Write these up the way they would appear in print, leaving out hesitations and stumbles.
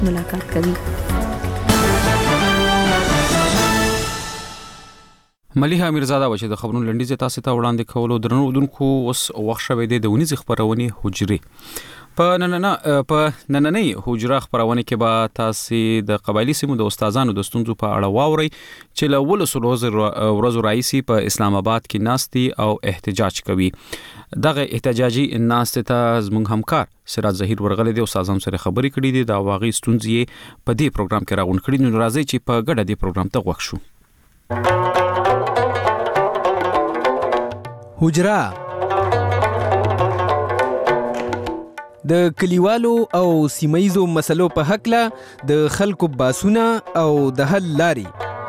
ملاقات کوي. مليحه میرزاده و چې د خبرونو لنډیز تاسو ته وړاندې کولو درنو ودونکو اوس وخت شوه د ونیز خبرونه حجري په نننۍ حجره خبرونه کې به تاسو د قبایلی سیمو د استادانو د ستونزو په اړه واورئ چې له ولسو ورځو رئیسي په اسلام آباد کې ناستي او احتجاج کوي. دغه احتجاجي ناستې ته زموږ همکار سراج ظهیر ورغلي د استادانو سره خبرې کړې دي. دا واغې ستونزې په دې پروګرام کې راغون کړي. نو راځي چې په ګډه دې پروګرام ته غوښ شو. حجره د کلیوالو او سیمایزو مسلو په حق له د خلکو باسونه او د حل لاري.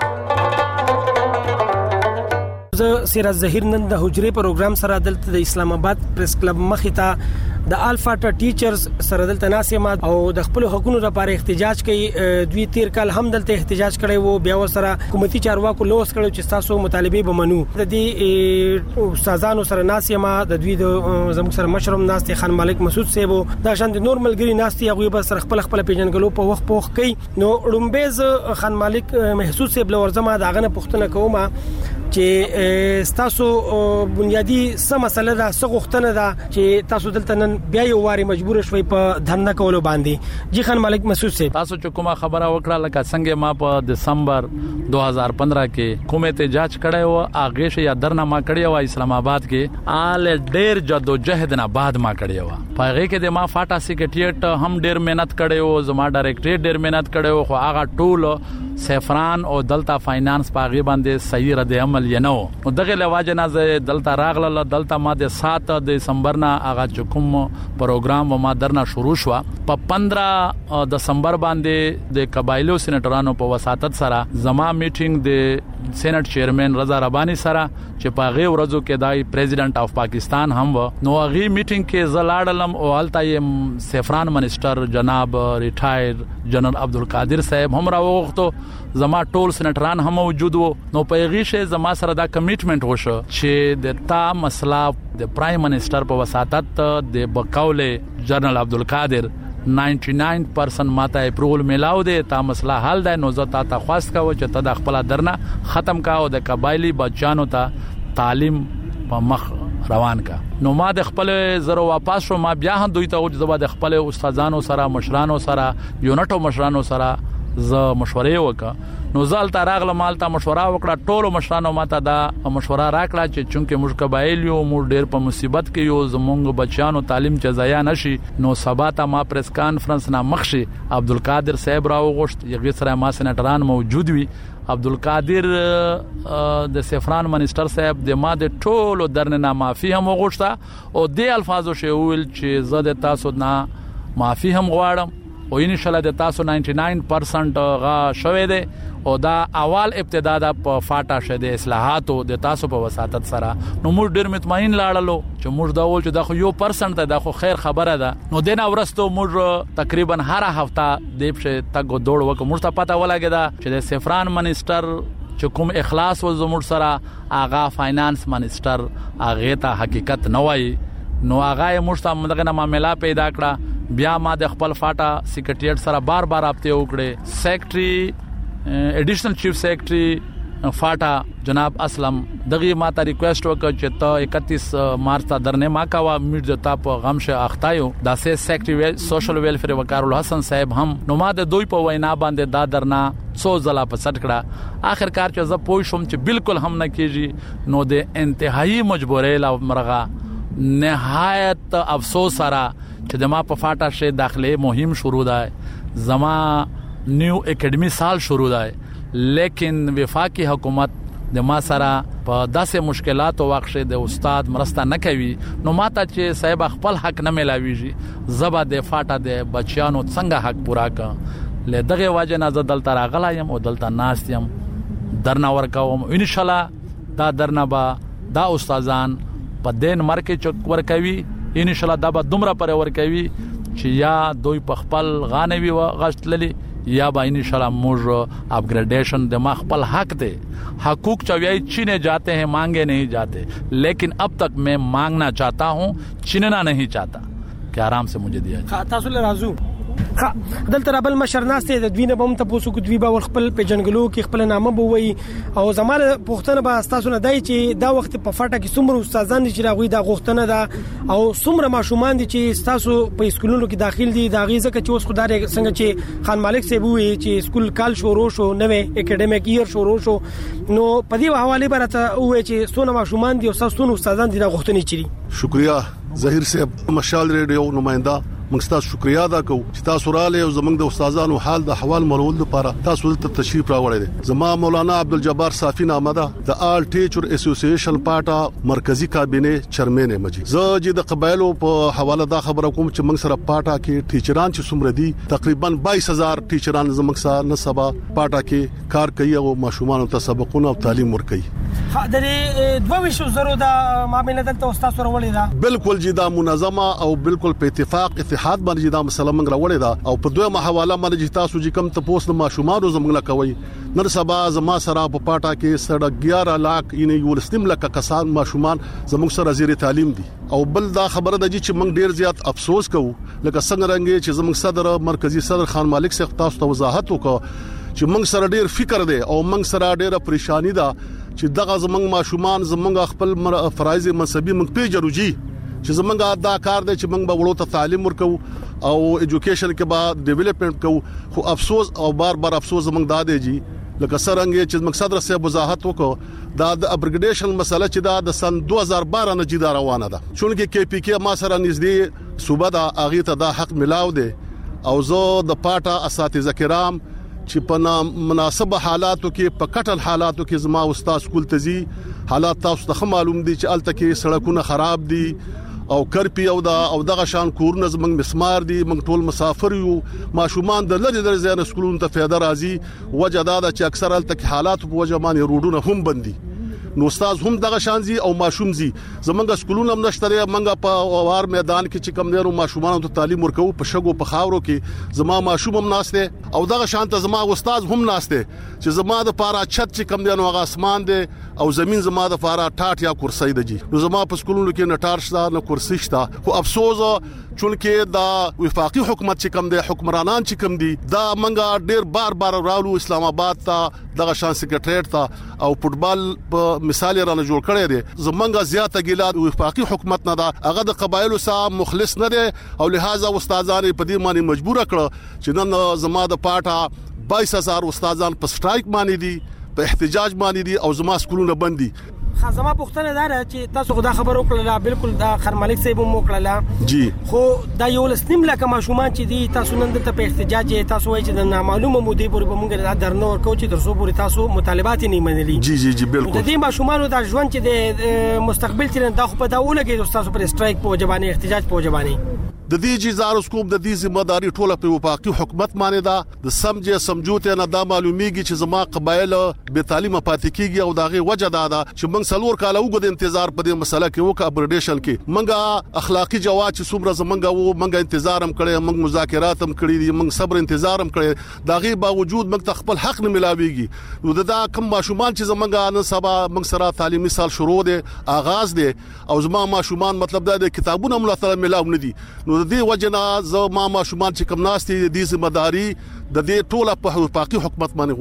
زه سراج ظهیر نن د حجره پروګرام سره دلته د اسلام آباد پریس کلب مخې ته د الفا ټیچرز سره دلته ناسیمه او د خپل حقوقو لپاره احتجاج کوي. دوی تیر کال هم دلته احتجاج کړي وو، بیا سره حکومتي چارواکو لوس کړي چې تاسو مطالبه به منو. د دې استادانو سره ناسیمه د دوی د زموږ سره مشرم ناستي خان مالک مسعود صاحب دا شان د نورمال ګری ناستي هغه به سره خپل پیژنګلو په وخت پوخ کوي. نو رومبیز خان مالک محسود صاحب لورزما داغه نه پښتنه کومه چې تاسو بنیادی څه مسله ده، څه غوښتنه ده چې تاسو دلته نن بیا یو واری مجبور شوي په دھرنا کولو باندې. جی خان مالک مسعود صاحب، تاسو چې کومه خبره وکړه لکه څنګه ما په دسمبر 2015 کې کومه احتجاج کړی و، اغه شه یا دھرنا ما کړی و اسلام آباد کې آل ډیر جدوجہد نه بعد ما کړی و. پاره کې د ما فاټا سیکریټریټ هم ډیر مهنت کړی و، زما ډایریکټریټ ډیر مهنت کړی و، خو هغه ټول سیفران او دلتا فاینانس پاغي باندې صحیح رد عمل ینو. نو دغه لواجه نه دلتا راغله دلتا ما د 7 دسمبر نه هغه چکم پروګرام ما درنا شروع شو. په 15 دسمبر باندې د قبایلو سېنټرانو په وساتت سره زما میټینګ د سېنات چیرمن رضا ربانی سره چې پاغه ورځو کې دای پریزیدنٹ اف پاکستان هم و. نو هغه میټینګ کې زلاړلم او التا سیفران منسٹر جناب ریټایر جنرال عبدالقادر صاحب هم راوغتو، زما ټول سېنټران هم موجود وو. نو پیغی شه زما سره دا کمیټمنټ وشو چې د تا مسله د پرایم منسٹر په وساتت د بقوله جنرال عبدالقادر 99% ماته اپروول میلاو دي، تا مسله حل ده. نو زه تا خواست کا و چې ته د خپل درنه ختم کا او د قبایلی بچانو ته تعلیم په مخ روان کا. نو ما د خپل زرو واپس شو، ما بیا هم دوی ته او زبا د خپل استادانو سره مشرانو سره یونټو مشرانو سره ز مشورې وکړه. نو زال تا راغله مالته مشوره وکړه، ټولو مشرانو ماته دا مشوره راکړه چې چونکه موږ قبایل یو موږ ډېر په مصیبت کې یو، زمونږ بچیانو تعلیم چې ضایع نشي. نو سبا ته ما پریس کانفرنس نه مخشي عبدالقادر صاحب راوغشت، یغه سره ما سېنټران موجود وي. عبدالقادر د سیفران منسٹر صاحب د ما د ټولو درنه معافي هم وغوښته او د الفاظو شویل چې زه د تاسو نه معافي هم غواړم او ان شاء الله د تاسو 99% غا شوه دي او دا اول ابتدا د فاټا شه د اصلاحاتو د تاسو په وساتت سره. نو موږ ډیر مطمئن لاړلو چې موږ دا ول چې دا خو 1% ده، دا خو خیر خبره ده. نو دنه ورستو موږ تقریبا هر هفته دیپ شه تګو دوړ وک موږ ته پته ولګی چې د سیفران منسٹر چې کوم اخلاص و زموږ سره آغا فاینانس منسٹر اغه ته حقیقت نه وای. نو آغا موږ ته مدغه معاملې پیدا کړه. بیا ما د خپل فاټا سیکریټریټ سره بار اپته وکړه. سیکریټری ایډیشنل چیف سیکریټری فاټا جناب اسلم دغه ما ته ریکوست وکړ چې ته 31 مارچ ته درنه ما کا میرزا تا په غم شه اختایو دا سه سیکریټری سوشل ویلفیر وقار الحسن صاحب هم. نو ما د دوی په وینا باندې دا درنا څو ځله په سټ کړه. اخر کار چې زه پوه شوم چې بالکل هم نه کیږي. نو د انتهایی مجبورې لا مرغه نهایت افسوس سره چې د ما په فاټا شه داخله مهم شروع ده، زما نیو اکیډمی سال شروع ده، لیکن وفاقی حکومت د ما سره په داسې مشکلاتو واقع د استاد مرسته نه کوي. نو ماته چې صاحب خپل حق نه ملاويږي، زبا د فاټا د بچیانو څنګه حق پورا کا. لدغه واجه نه دلته راغلایم او دلته ناستیم درنا ورکوم. ان شاء الله دا درنا با دا استادان په دین مرکه چک ورکوي. ان شاء الله دا به دومره پر ورکوي چې یا دوی په خپل غانوي و غشتللی یا با ان شاء الله موږ اپگریډیشن د ما خپل حق ته حقوق چوي چینے جاتے ہیں مانگے نہیں جاتے، لیکن اب تک میں مانگنا چاہتا ہوں، چیننا نہیں چاہتا کہ آرام سے مجھے دیا جائے. تاسو له راځو دلته رابل مشرناسته د دوی نه بم ته پوسو کو دوی به خپل په جنگلو کې خپل نامه بووي او زماله پښتنه به تاسو نه دای چې دا وخت په فاټه کې څومره استادان دي چې راغوي دا غوښتنه ده او څومره ماشومان دي چې تاسو په سکولونو کې داخل دي دا غیزه چې اوس خدای څنګه چې خان مالک صاحب وی چې سکول کال شروع شو نوې اکیډمیک ایئر شروع شو نو په دې حواله برته وی چې څونه ماشومان دي او څونه استادان دي دا غوښتنه چي شکریا ظهیر صاحب مشال ریډیو نمائنده موږ تاسو شکریا ادا کوو چې تاسو رااله او زمنګ د استادانو حال د احوال مرول لپاره تاسو ته تشریف راوړی دي زما مولانا عبدالجبار صافی نامه ده د آل ټیچر اسوسییشن پاټا مرکزی کابینه چیرمن مجي زه چې د قبایلو په حواله دا خبره کوم چې موږ سره پاټا کې ټیچران چې څومره دي تقریبا 22000 ټیچران زموږ سره نسبه پاټا کې کار کوي او ماشومان ته سبقونه او تعلیم ورکوي د 2200 د معاملې دلته استاد سره وړي دا بالکل جدا منظمه او بالکل په اتفاق اتحاد باندې دا مسله موږ راوړې ده او په دوه حواله باندې تاسو چې کم ته پوسټ ماشومان زموږ لا کوي نن سبا زما سره په پاټا کې سره 11 لک یې ولستم لک کسان ماشومان زموږ سره زیر تعلیم دي او بل دا خبره ده چې موږ ډیر زیات افسوس کوو لکه څنګه رنګ چې زموږ صدر مرکزی صدر خان مالک صاحب تاسو ته وضاحت وکړه چې موږ سره ډیر فکر دی او موږ سره ډیره پریشانی ده چې دغه زموږ ماشومان زموږ خپل فرایض منصبي موږ پیژنو جی چې زمونږه دا کار دی چې موږ به وړو ته تعلیم ورکو او ایجوکیشن کې به ډیولپمنٹ کوو خو افسوس او بار افسوس زمونږ دا دی جی لکه څنګه چې مقصد رسې وضاحت وکړو دا د اپګریډیشن مسله چې دا د سن 2012 نه جدا روانه ده چونکه کې پی کې ما سره نږدې صوبه دا اغه ته دا حق ملاو دي او زه د پاټا اساتذه کرام چې په مناسبه حالاتو کې په کټل حالاتو کې زما استاد سکول تزي حالات تاسو ته معلوم دي چې الته کې سړکونه خراب دي او کرپی او دغه شان کورونه زمنګ مسمار دي موږ ټول مسافر یو ماشومان د لری در زیان سکولونو ته فایده راځي وجه دا چې اکثر الته حالات په وجه باندې روډونه هم بندي نو استاد هم دغه شانزي او ماشوم زی زمونږ سکولونه هم نشته منګه په وار میدان کې چې کم دیرو ماشومان ته تعلیم ورکو په شګو په خاورو کې زما ماشوم هم ناشته او دغه شانته زما استاد هم ناشته چې زما د پاره چھت چې کم دیانو هغه اسمان دی او زمين زما د پاره ټاټ یا کرسي دی نو زما په سکولونو کې نټار شته نه کرسي شته خو افسوس چونکه دا وفاقي حکومت چې کم دی حکمرانان چې کم دي دا منګه ډیر بار راولو اسلام آباد ته دغه شان سیکریټریټ ته او فوټبال په مثال رانه جوړ کړی دی زمونږه زیاته ګیلاد وفاقي حکومت نه دا هغه د قبایلو سره مخلص نه دی او لہذا استادان په دې معنی مجبور کړ چې نن زما د پاټا 22000 استادان په سټرایک باندې دي په احتجاج باندې دي او زما سکولونه بند دي خاصما پښتنه دا چې تاسو خدا خبر وکړه بالکل دا خر مالک صاحب مو وکړه جی خو دا یو لسنیم لکه ماشومان چې دي تاسو نن ته په احتجاج تاسو وایي چې د نامعلومه مودې پورې به موږ دا درنه ورکو چې تر څو پورې تاسو مطالبات نه منلي جی بالکل د دې ماشومان د ژوند چې د مستقبل چې دا خو په دا ولګي تاسو پر سټرایک په وجبانه احتجاج په وجبانه د دې جزاروسکوپ د دې ذمہ داری ټوله په وفاقي حکومت باندې ده د سمجوته نه دا معلومیږي چې زما قبایل به تعلیم پاتې کیږي او داغه وجه دا ده چې موږ سلور کال وګد انتظار په دې مسله کې وکړه اپګریډیشن کې موږ اخلاقی جواز چې څومره زمونږ موږ انتظار هم کړی موږ مذاکرات هم کړی دي موږ صبر انتظار هم کړی داغه باوجود موږ خپل حق نه ملاويږي نو دا کم ماشومان چې زمونږ نن سبا موږ سره تعلیمي سال شروع دي آغاز دي او زما ماشومان مطلب دا د کتابونو ملاتړ ملاو نه دي نو د دې وجنه زما ماشومان چې کم ناشتي د ذمہ داری د دې ټوله په وفاقي حکومت باندې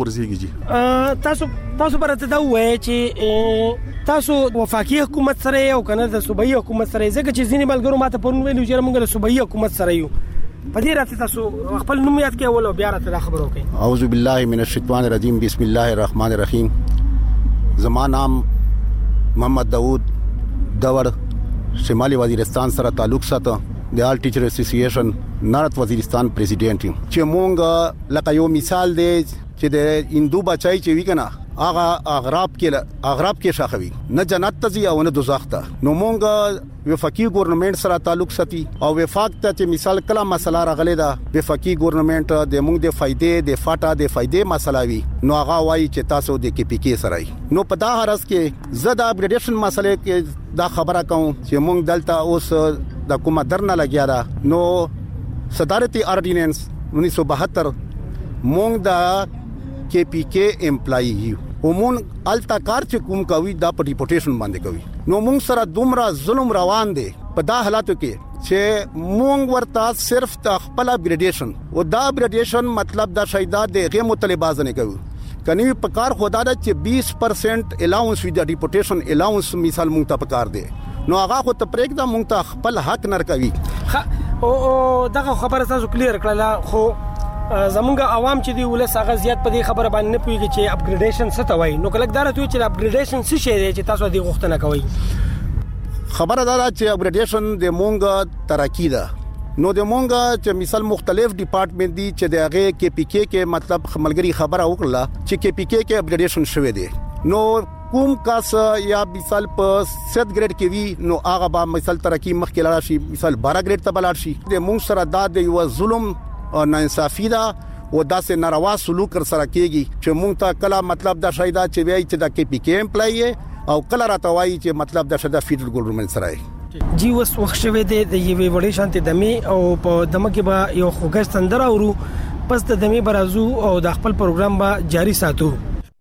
ورزيږي تاسو برته دا وایي چې تاسو وفاقي حکومت سره او کنه د صوبایي حکومت سره ځکه چې ځینې ملګرو ماته پرون ویلو چې موږ د صوبایي حکومت سره یو په دې راته تاسو خپل نوم یاد کړئ او بیا راته خبرو کوي اعوذ بالله من الشیطان الرجیم بسم الله الرحمن الرحیم زما نام محمد داوود دور شمالي وزیرستان سره تعلق ساتو د آل ټیچر اسوسییشن نارت وزیرستان پریزیډنټ چې مونږ لکه یو مثال دی چې د هندو بچای چې وی کنه هغه اغراب کې شاخوي نه جنت ته او نه دوزخ ته نو مونږ وفاقي ګورنمنت سره تعلق ساتي او وفاق ته چې مثال کله مسله راغله دا وفاقي ګورنمنت د مونږ د فائدې د فاټا د فائدې مسله وی نو هغه وایي چې تاسو د کې پی کې سره نو په دا هرڅ کې زدا اپګریډیشن مسله کې دا خبره کوم چې مونږ دلته اوس د کومه درنه لګیا دا نو صدارتي اورډیننس 1972 مونږ دا کې پی کې امپلای یو ومون التا کار چې کوم کوي دا په ډیپورټیشن باندې کوي نو مونږ سره دومره ظلم روان دي په دا حالاتو کې چې مونږ ورته صرف خپل اپګریډیشن او دا اپګریډیشن مطلب دا شایدا دغه مطالبه نه کوي کني په کار خدا دا چې 20% الاونس وی د ډیپورټیشن الاونس مثال مونږ ته پکار دی نو هغه خو ته پرېږ دا مونږ ته خپل حق نر کوي او دغه خبره تاسو کلیر کړله خو زمونږ عوام چې دی ولس هغه زیات په دې خبره باندې نه پوهیږي چې اپګریډیشن څه ته وایي نو کله دارته وي چې اپګریډیشن څه شی دی چې تاسو دې غوښتنه کوي خبره دا چې اپګریډیشن د مونږ ترقی ده نو د مونږ چې مثال مختلف ډپارټمنټ دي چې د هغه کې پی کې کې مطلب خملګری خبره وکړه چې کې پی کې اپګریډیشن شوه دي نو کوم کاس یا مثال په 7 ګریډ کې وی نو هغه به مثال ترقی مخکې لاړ شي مثال 12 ګریډ ته بلار شي د مونږ سره دا د یو ظلم او ناانصافي دا او داسې ناروا سلوک سره کېږي چې مونږ ته کله مطلب دا شایدا چې وایي چې دا کې پی کې امپلای او کله راته وایي چې مطلب دا شدا فیډرل ګورنمنت سره جی وس وخت شوه د یوې وړې شانتي دمي او په دمه کې به یو خوګست اندر اورو پس د دمي برازو او د خپل پروګرام به جاری ساتو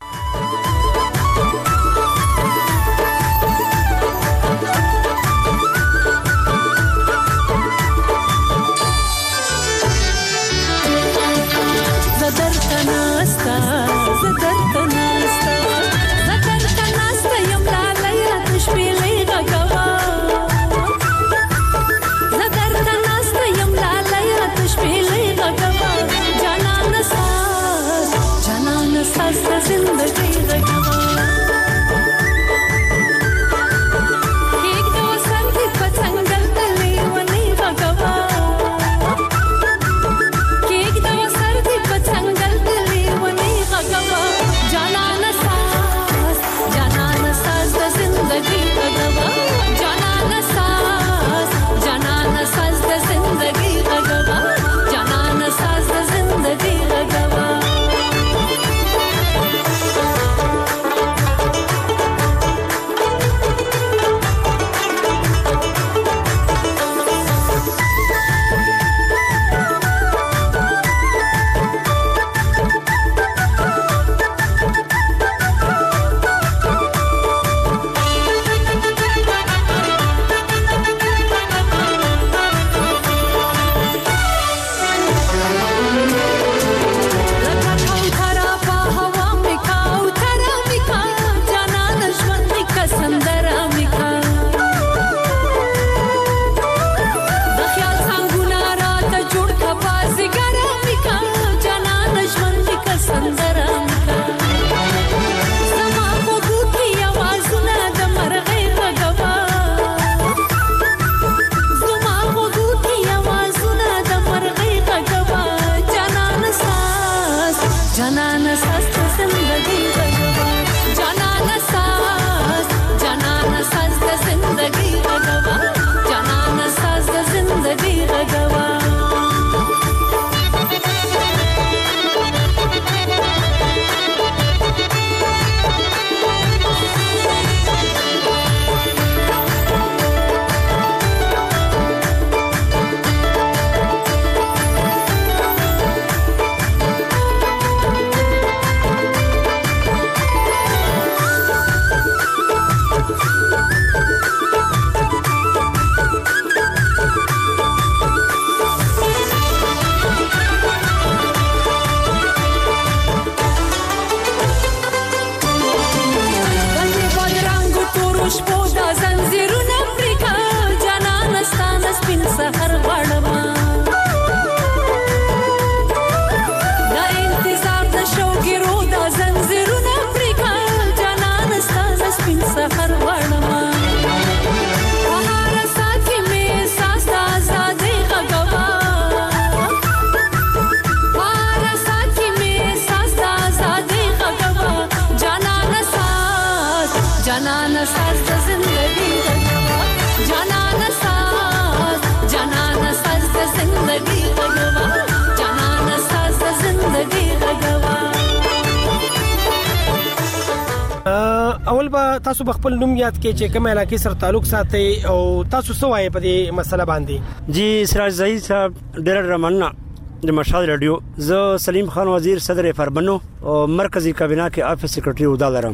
اول به تاسو خپل نوم یاد کړئ چې کوم علاقې سره تعلق ساتي او تاسو څه وایي په دې مسله باندې جی سراج زهیر صاحب ډیر رمنه د مشهد رادیو زه سلیم خان وزیر صدر فربنو او مرکزی کابینه کې افیس سیکریټری ودا لرم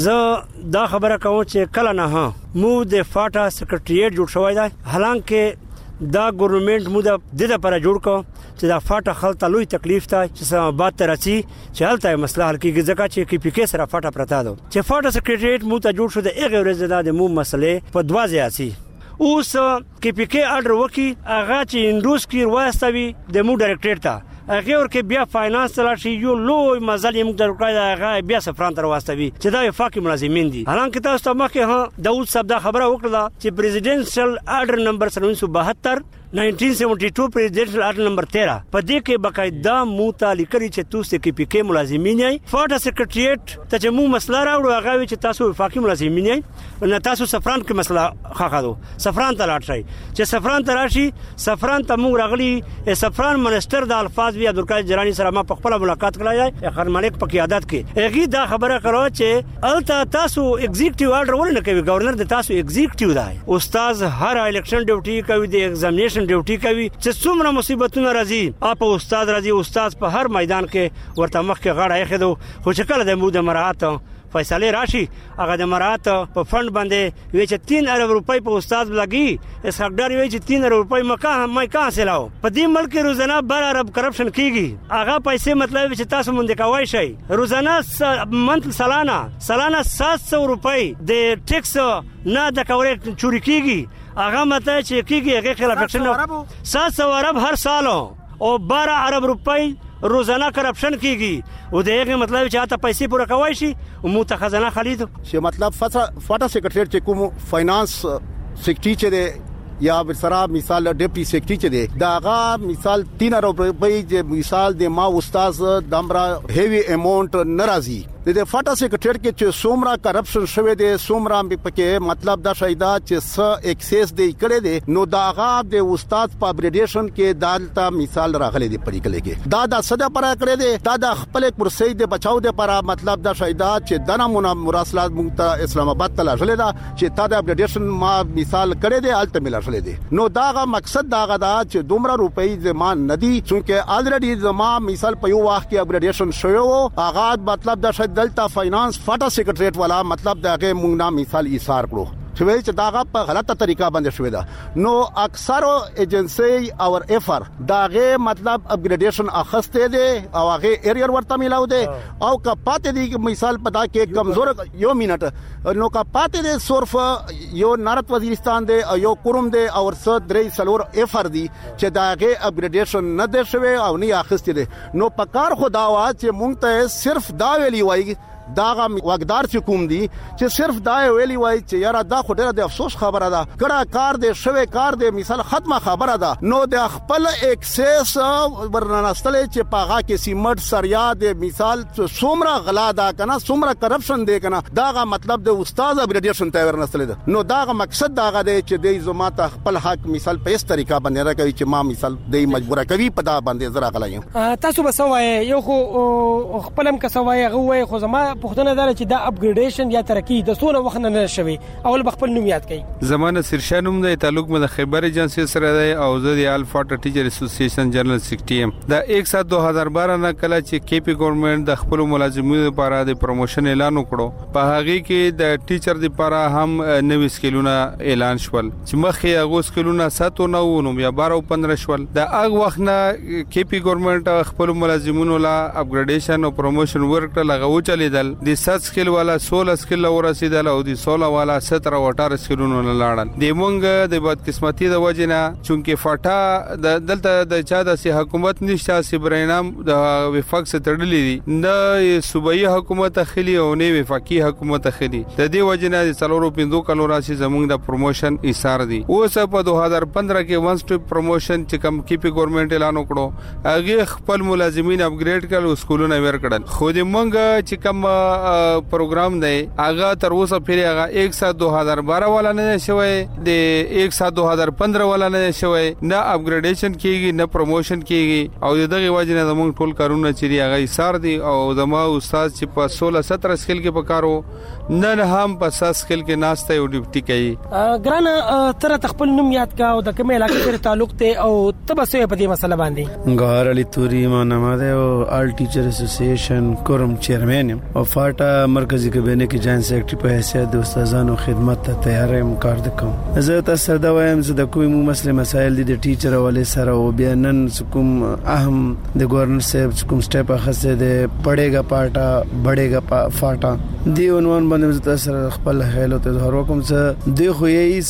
زه دا خبره کوم چې کله نه مو د فاټا سیکریټریټ جوړ شوی دی حالانکه دا ګورنمنت مو د لپاره جوړ کو چې دا فاټه خلک لوی تکلیف ته چې اسلام آباد ته راځي چې هلته مسله حل کیږي ځکه چې کې پی کې سره فاټه پرتا ده چې فاټه سیکریټریټ مو ته جوړ شو د هغه ورځ د مو مسلې په دوا ځای اوس کې پی کې اډر وکي هغه چې انډوس کې واستوي د مو ډایرکټر ته هغه ورکه بیا فاینانس تل شي یو لوی مزل یې موږ درکړای هغه بیا سفران تر واستوي چې دا وفاقي ملازمین دي حالانکه تاسو ته مخکې ها داود صاحب دا خبره وکړه چې پریزیډنشل اډر نمبر 1972 1972 پریزیډنشل اډر نمبر 13 په دې کې باقاعده مو ته لیکلي چې تاسو کې پی کې ملازمین یې فاټه سیکریټریټ ته چې مو مسله راوړو هغه چې تاسو وفاقي ملازمین یې نه تاسو سفران کې مسله خاخادو سفران ته لاړ شئ چې سفران ته راشي سفران ته مو راغلي سفران منسٹر د الفاظ بیا عبدالقادر جیلانی سره ما په خپل ملاقات کړای خان ملک په قیادت کې هغه دا خبره کړو چې الته تاسو ایگزیکټیو آرډر ولنه کوي گورنر د تاسو ایگزیکټیو دی استاد هر الیکشن ډیوټي کوي د ایگزامینیشن ډیوټي کوي چې څومره مصیبتونه راځي اپ استاد راځي استاد په هر میدان کې ورته مخ کې غاړه یې خدو خو چې کله د مو د مراحت فیصله راشي هغه د مرات په فند باندې وی چې 3 ارب روپۍ په استاد لګي اس حقدار وی چې 3 ارب روپۍ مکه کہاں سے لاو په دې ملک روزانه 12 ارب کرپشن کیږي هغه پیسې مطلب چې تاسو مونږ کوي شي روزانه منت سالانه 700 روپۍ د ټیکس نه د کورې چوری کیږي هغه مته چې کیږي هغه خلاف اکشن 700 ارب هر سال او 12 ارب روپۍ روزانه کرپشن کیږي او دغه مطلب چې اته پیسې پوره کوي شي او مو ته خزانه خرید چې مطلب فاټا سیکریټریټ چې کوم فاینانس سیکټری چې دی یا سره مثال ډیپټي سیکټری چې دی داغه مثال 3 ارب روپۍ چې مثال د ما استاد دمرا هیوی اماونټ ناراضي د فاټا سیکریټریټ کې چې سومرا کرپشن شوه دی سومرا پکې مطلب دا شایدا چې س ایکسس دی کړي دی نو داغه د استاد په اپګریډیشن کې دالتا مثال راغلي دی پریکلې کې دا صدا پر کړي دی دا خپل کرسي د بچاو د پر مطلب دا شایدا چې دنه مراسلات مونږ اسلام آباد ته لاړل دا چې تا د اپګریډیشن ما مثال کړي دی الته ملاشل دی نو داغه مقصد داغه دا چې دومره روپۍ زمان ندي چې الریډي زما مثال په یو وخت کې اپګریډیشن شوی هغه مطلب دا دلتا فاینانس فاټا سیکریټریټ والا مطلب دغه مونږ نام مثال ایثار کړو چې داغه په غلطه طریقه باندې شوی دا نو اکثر ایجنسی او افر داغه مطلب اپګریډیشن اخسته دي او هغه ایریر ورته ملاو دي او کا پاتې دي مثال پتا کې کمزور یو منټ نو کا پاتې دي صرف یو نارت وزیرستان دي او یو کوروم دي او څو درې سلور افر دي چې داغه اپګریډیشن نه دي شوی او نه اخسته دي نو پکار خدا وا چې مونږ ته صرف دا ویلی وای داغه وقدار چې کوم دي چې صرف دا ویلی وای چې یاره دا خو ډیره د افسوس خبره ده کړه کار دې شوی کار دې مثال ختمه خبره ده نو د خپل ایکسس ورننستلې چې پاغه کې سیمټ سریا د مثال څومره غلا ده کنه څومره کرپشن دی کنه داغه مطلب د استاد اپګریډیشن ته ورنستلې ده نو داغه مقصد داغه دی چې د زماته خپل حق مثال په اس طریقه باندې راکوي چې ما مثال د مجبوره کوي په دا باندې زرا غلایم تاسو بسوای یو خو خپلم کسوای غوي خو زما پښتنه دار چې دا اپګریډیشن یا ترقی د سونه وخت نه شوي اول بخپل نوم یاد کړئ زمانه سرشانوم د تعلق مده خیبر ایجنسی سره دی او زه د الفاټا ټیچر اسوسییشن جنرال سیکریټری ام دا 1/2012 نه کله چې کې پی ګورنمنت د خپل ملازمینو لپاره د پروموشن اعلان وکړو په هغه کې د ټیچر لپاره هم نوې سکیلونه اعلان شول چې مخې هغه سکیلونه 7 9 نو یا 12 او 15 شول د هغه وخت نه کې پی ګورنمنت خپل ملازمینو لا اپګریډیشن او پروموشن ورکړه لغه چلیدل د 7 سکیل والا 16 سکیل ورسیدل او د 16 والا 17 او 18 سکیلونو لاړل د مونږ د بد قسمتي د وجنه چونکه فاټا د دلته د چا د حکومت نشته سی برینام د وفاق سره تړلې دي نه صوبایي حکومت خلی او نه وفاقي حکومت خلی د دې وجنه د 4 کلو راشي زمونږ د پروموشن ایثار دي اوس په 2015 کې ون سټاپ پروموشن چې کم کې پی ګورنمنت اعلان وکړو هغه خپل ملازمین اپګریډ کړل سکولونه ور کړل خو د مونږ چې کم پروګرام دی هغه تر اوسه پیری هغه 1/2012 والا نه شوی د 1/2015 والا نه شوی نه اپګریډیشن کیږي نه پروموشن کیږي او دغه وجه نه موږ ټول کارونه چې هغه ایثار دي او زما استاد چې په 16 17 سکیل کې پکارو نه هم په 7 سکیل کې ناشته او ډیوټي کوي ګران تر خپل نوم یاد کا او د کومه علاقې سره تعلق ته او تبسه په دې مسله باندې غار علي توري ما نامه ده او آل ټیچر اسوسییشن کوروم چیرمن او او فاټا مرکزی کابینه کې جوائنٹ سیکرټری په حیثیت د استادانو خدمت ته تیار یم کار وکم. زه تاسو دا وایم چې د کومو مسلې مسایل دي د ټیچر ولې سره او بیا نن کوم اهم د گورنر صاحب کوم سټیپ اخیسته د پړېګا پاټا بړېګا فاټا دی عنوان باندې تاسو خپل خیال ته هر وکم چې دی خو یې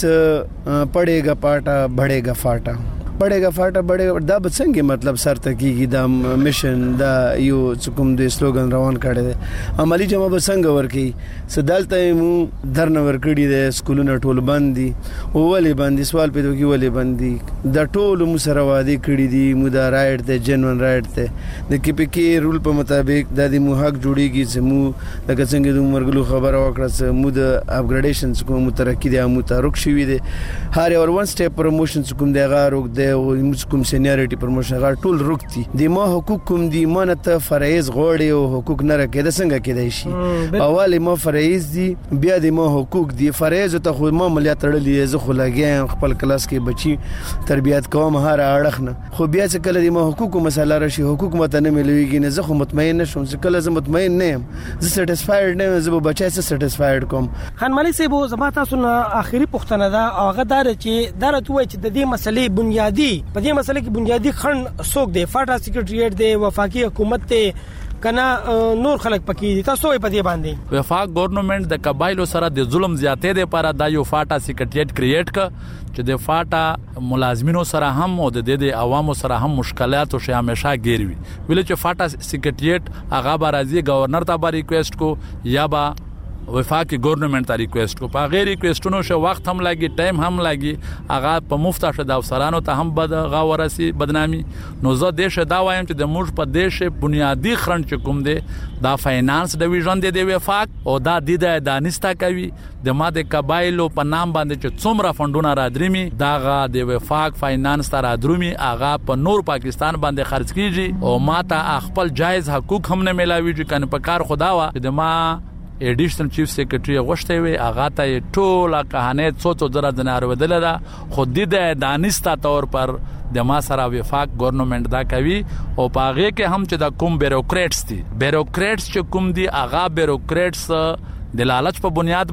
س پړېګا پاټا بړېګا فاټا بڑھے گا دا بڅنګ مطلب سر تکیږي دا میشن دا یو کوم د سلوګان روان کړي دي عملی جمع بڅنګ ورکی سدالته مو درن ورکړي دي سکولونه ټول باندې ولې باندې سوال پیدا کی ولې باندې دا ټول مو سره وادي کړي دي مو دا رائټ ته جنون رائټ ته د کی پی کی رول په مطابق د دې مو حق جوړیږي چې مو لکه څنګه د مرګلو خبره وکړه چې مو د اپګریډیشن کوم ترقی دي مو ترک شوی دي هر اور ون سټیپ پروموشن کوم دی غاروک دی او کوم سینیریټي پروموشن غا ټول رکتی د ما حقوق کوم دی مانته فرایز غوړي او حقوق نه راکېده څنګه کېدای شي اول ما فرایز دی بیا د ما حقوق دی فرایز ته خو ما مالیات تړلې زه خو لګیم خپل کلاس کې بچي تربیات کوم هر اړخ نه خو بیا چې کله د ما حقوق مسله راشي حقوق مته نه ملويږي نه زه خو مطمئن نشم چې کله زه مطمئن نه یم زه سټیسفاید نه یم زه بچای سټیسفاید کوم. خان ملک صاحب زما تاسو نه اخیری پوښتنه ده هغه دار چې درته وای چې د دې مسلې بنیادی په دې مسله کې بنیادی خنډ څوک دی فاټا سیکریټریټ دی وفاقي حکومت ته کنا نور خلک پکې دي تاسو په دې باندې وفاق ګورنمنت د قبایلو سره د ظلم زیاتې د لپاره د یو فاټا سیکریټریټ کریټ ک چې د فاټا ملازمینو سره هم او د عوامو سره هم مشکلات او شي همیشه ګیروي ویل چې فاټا سیکریټریټ هغه بارازي گورنر ته با ریکوست کو یا با وفاقي ګورنمنت ته ریکوست کو په غیر ریکوستونو شو وخت هم لګي ټایم هم لګي هغه په مفت شد افسرانو ته هم بد غورسي بدنامي نو زه دیش دا وایم چې د موږ په دیش بنیادی خرند کوم دی دا فاینانس ډیویژن دی وفاق او دا د دانستا کوي د ماده قبایلو په نام باندې چې څومره فندونه را درمي داغه د وفاق فاینانس تر ادرومي هغه په نور پاکستان باندې خرج کیږي او ماته خپل جایز حقوق هم نه ملاويږي کنه په کار خدا وا د ما ایډیشنل چیف سیکریټری غوښته وي هغه ته ټوله کہانی څو زره دینار ودل دا خود د دانستا تور پر د ما سره وفاق ګورنمنت دا کوي او پاغه کې هم چې د کوم بیروکریټس دي بیروکریټس چې کوم دي هغه بیروکریټس د لالچ په بنیاد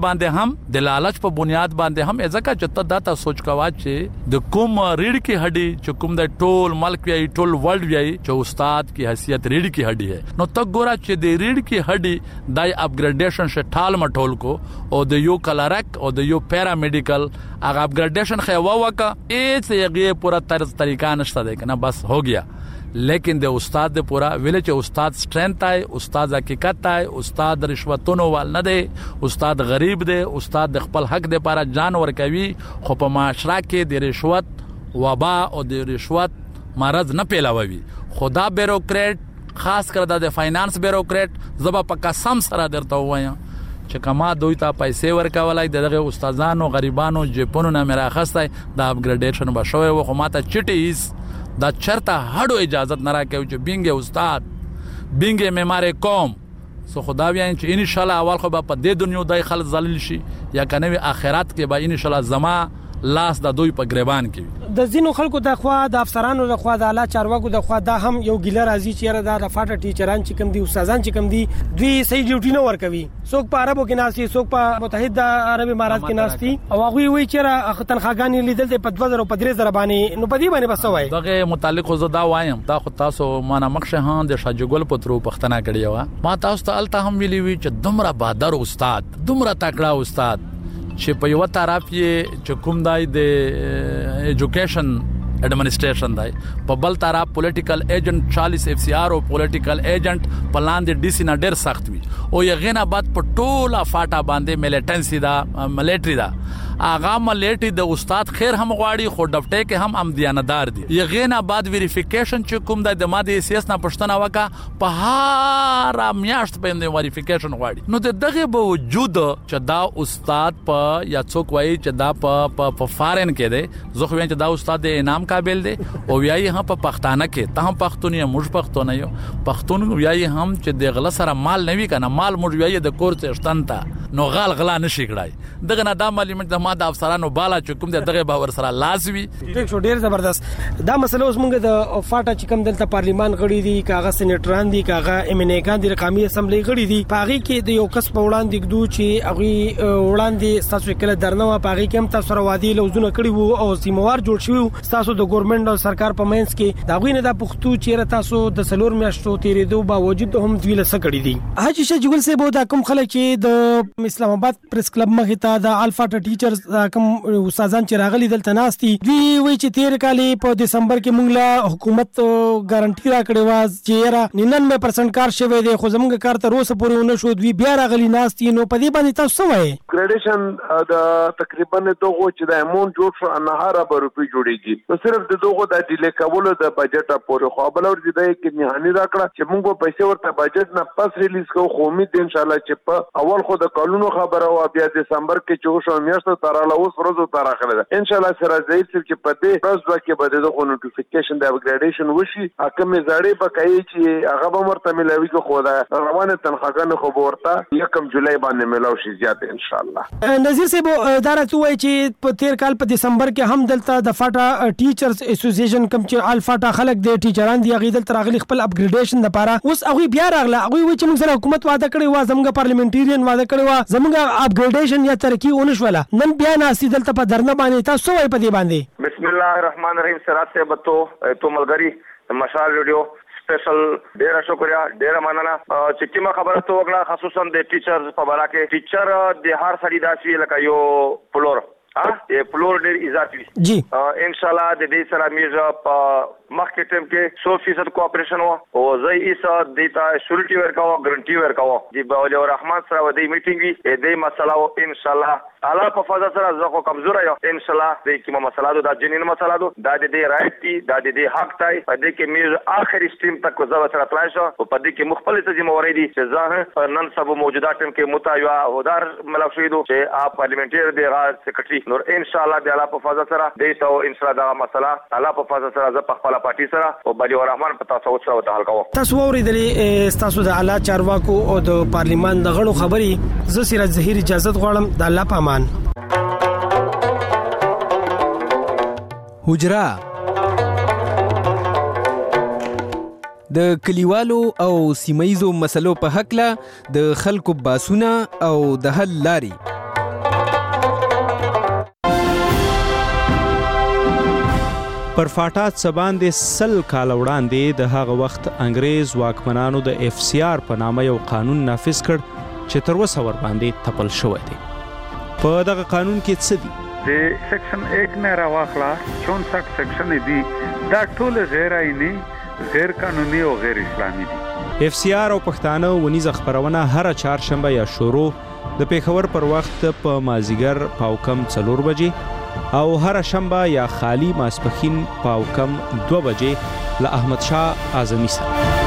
باندې هم ځکه چې ته دا سوچ کوا چې د کوم ریډ کی هډي چې کوم د ټول ملک وی ټول ورلد وی چې استاد کی حیثیت ریډ کی هډي ہے نو ته ګورا چې د ریډ کی هډي دای اپګریډیشن شه ټال مټول کو او د یو کلرک او د یو پیرامیډیکل هغه اپګریډیشن خو وکا ایڅ یغه پورا طریقہ نشته ده کنه بس هو گیا لیکن د استاد د پورا ویل چې استاد سټرنث ہے استاد حقیقت ہے استاد رشوتونو وال نه دی استاد غریب دی استاد د خپل حق د لپاره جان ور کوي خو په معاشره کې د رشوت وبا او د رشوت مرض نه پیلاوي خدا بیروکریټ خاص کر د فاینانس بیروکریټ زبا په قسم سره درته وایم چې کما دوی ته پیسې ورکولای دغه استادانو غریبانو جپونو نه مراخسته د اپګریډیشن بشوي و خو ماته چټیز دا چرته هډو اجازت نه راکوي چې بینګ استاد بینګ معمار قوم سو خدا ویان چې ان شاء الله اول خو په دې دنیا دای خلک ذلیل شي یا کنه اخرت کې به ان شاء الله زما لاس د دوی په گریبان کې د زینو خلکو د خوا د افسرانو د خوا د اعلی چارواکو د خوا دا هم یو ګیله راځي چې را د فاټا ټیچران چې کوم دي استادان چې کوم دي دوی صحیح ډیوټي نه ورکوي څوک په عربو کې ناشتي څوک په متحده عرب امارات کې ناشتي او هغه وی چې را تنخواګانی لیدل د 2000 او 3000 باندې نو په دې باندې بسوي دغه متعلق زه دا وایم دا خو تاسو معنا مخشه هان د شاجګل پترو پښتنه کړی و ما تاسو ته الته هم ویلی وی چې دومره بادر استاد دومره تکړه استاد چې په یو طرف یې چې کوم دای د ایجوکیشن ایڈمنسٹریشن دای په بل طرف پولیټیکل ایجنٹ 40 اف سی آر او پولیټیکل ایجنٹ پلان د ډی سی نه ډیر سخت وي او یغینا بعد په ټوله فاټا باندې ملیټنسی دا ملیټری دا اغه ملیټي د استاد خیر هم غواړي خو ډفټه کې هم امدیاندار دي یغینا بعد ویریفیکیشن چې کوم د ماده سیاس نه پښتنه وکا په هر میاشت باندې ویریفیکیشن غواړي نو دغه باوجود چې دا استاد په یا څوک وایي چې دا په فارن کې دی زه خو چې دا استاد د انعام قابل دی او ویایي هم په پښتانه کې ته هم پښتون یا موږ پښتون یو پښتون ویایي هم چې د غلا سره مال نوي کنه مال موږ ویایي د کور څخه شتنتا نو غلا نشي کړای دغه نه دا معلومات د ما د افسرانو بالا چې کوم دغه باور سره لازمي. ټیک شو، ډیر زبردست. دا مسله اوس موږ د فاټا چې کوم دلته پارلیمان غړي دي، کاغه سېنیټران دي، کاغه امنیګان دي، قومي اسمبلی غړي دي، پاغي کې د یو کس په وړاندې کېدو چې هغه وړاندې تاسو کله درنه و پاغي کې هم تاسو روادي لوزونه کړی وو او سیموار جوړ شوی تاسو د ګورنمنت او سرکار په مینس کې دا غوینه د پښتو چیرې تاسو د سلور میاشتو تیرېدو باوجود هم دوی له سکړی دي. حاجی شجګل صاحب دا کوم خلک چې د اسلام آباد پریس کلب مخې ته د الفا ټیچرز کوم استادان چې راغلي دلته ناستي دوی وایي چې تیر کال په دسمبر کې موږ له حکومت ګارانټي را کړې و چې را 99% کار شوی دی خو زموږ کار تر اوسه پورې ونه شو. دوی بیا راغلي ناستي نو په دې باندې تاسو څه وایي؟ ګریډیشن د تقریبا دغه چې د امون جوړ شو انهاره به روپی جوړیږي نو صرف د دغه د ډیلی کولو د بجټ پورې خو بل ور دي کې نهانی راکړه چې موږ پیسې ورته بجټ نه پس ریلیز کوو. خو امید ان شاء الله چې په اول خو د قانونو خبره او بیا دسمبر کې چې شو میاشتو تر له اوس ورځو تر اخره ان شاء الله سره ځای چې په دې ورځ کې به دغه نوټیفیکیشن د اپګریډیشن وشي حکم زړې بکای چې هغه به مرته ملوي خو دا روانه تنخواګانو خو ورته 1 جولای باندې ملاوي شي زیات ان شاء الله. نذیر صاحب دا راته وایي چې په تیر کال په دسمبر کې هم دلته د فاټا ټیچرز اسوسییشن کوم چې الفاټا خلک د ټیچران دی غیدل تر غلی خپل اپګریډیشن لپاره اوس هغه بیا راغله. هغه وایي چې موږ سره حکومت وعده کړی و زموږ پارلیمنټریان وعده کړی و زموږ اپګریډیشن یا ترقی ونشوله نن بیا ناسي دلته په درنه باندې تاسو وایي په دې باندې. بسم الله الرحمن الرحیم. سرات سے بتو تو ملګری مشال ریډیو سپیشل ډیر شکریا ډیر مننه چې کومه خبره تو وکړه خصوصا د ټیچرز په اړه کې. ټیچر د هر سړي داسې لکه یو فلور فلور ډیر اضافي جی ان شاء الله د دې سره میز په مخکې ټیم کې 100% کوآپریشن او زه یې دیتا شورټي ورکاو ګارانټي ورکاو دی باول الرحمن سره ودی میټینګ وی دې مسله ان شاء الله الله په فضا سره زه خو کمزور یم ان شاء الله دې کومه مسله دا جنین مسله دا دې رائټ دی دا دې حق دی په دې کې میز اخري سټیم تک زه سره تلای شو او په دې کې مختلفه ذمہواری دي چې زه نن سبا موجوده ټیم کې متایوا هدار ملک شویدو چې اپ پارلیمنټری دی راز سیکریټری نور ان شاء الله د الله په فضا سره دې ته ان شاء الله دا مسله الله په فضا سره زه په خپل پارټي سره او بلی الرحمن په تاسو سره ته حل کوم. تاسو اوریدلې تاسو د اعلی چارواکو او د پارلیمان د غړو خبري زه سراج ظهیر اجازه غواړم د الله په امان. حجرا د کلیوالو او سیمایزو مسلو په حق له د خلکو باسونه او د حل لاري. پر فاټات سباندې سل کال وړاندې د هغه وخت انګريز واکمنانو د اف سی آر په نامه یو قانون نافذ کړ چې تر اوسه ور باندې تپل شوی دی. په دغه قانون کې څه دي؟ د سیکشن 1 نه راوخلا 64 سیکشن دي دا ټول غیر آئینی غیر قانوني او غیر اسلامي دي. اف سی آر او پښتانه ونیزه خبرونه هر چهارشنبه یا شروع د پیښور پر وخت په مازیګر پاوکم 4 بجې او هر شنبه یا خالی ماسپخین پاوکم 2 بجې له احمد شاه اعظمي سره.